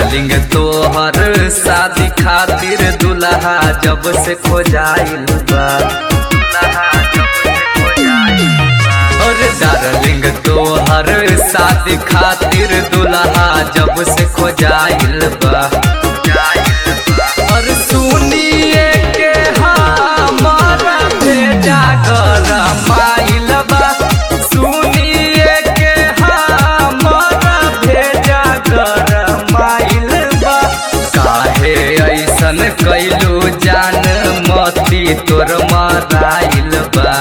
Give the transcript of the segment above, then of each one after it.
Darling तोहर शादी खातिर दुल्हा जब से खोजाइल बा। और डार्लिंग तोहर शादी खातिर दुल्हा जब से खोजाइल बा। और सुनिए के हमारा भेजा गरमाइल बा। सुनिए के हमारा भेजा गरमाइल बा। काहे ऐसन कैलू जान मती तोर मराइल बा।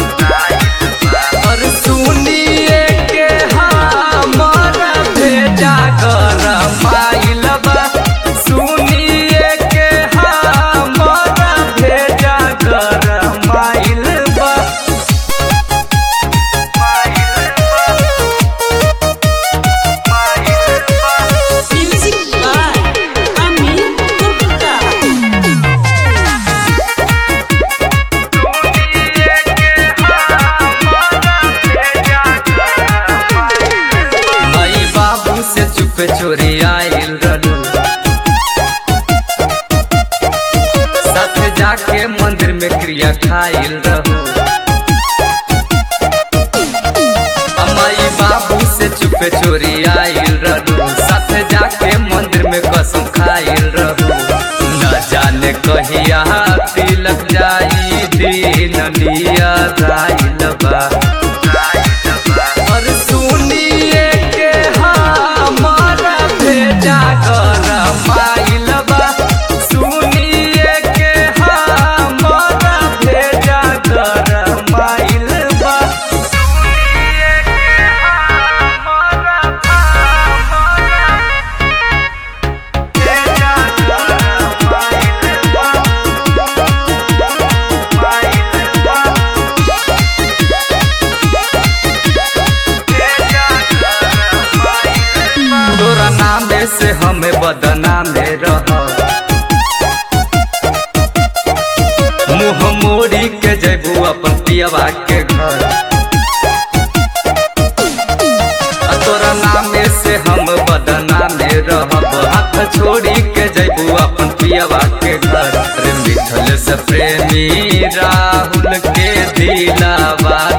और सुनिए के हमारा भेजा गरमाइल बा। सुनिए के हमारा भेजा गरमाइल बा। Music by Amin Gupta. माई बाबू से चुप चोरी आइल रहलू। साथ जाके मंदिर में क्रिया खाइल रहू। माई बाबू से चुप चोरी आइल रहलू। साथ जाके मंदिर में कसम खाइल रहू। न जाने कहिया तिलक जाई दिन नियत आइल बा। और सुनिए के हमारा भेजा गरमाइल बा। सुनिए के हमारा भेजा गरमाइल बा। सुनिए के हमारा भेजा गरमाइल बा। तोरा नामे से हमें बदनामे रह। मुँह मोड़ी के जैबू अपन पियवा के घर। तोरा नामे से हम बदनामे रहब। हाथ छोड़ी के जैबू अपन पियवा के घर। अरे मिठल से प्रेमी राहुल के दिलावा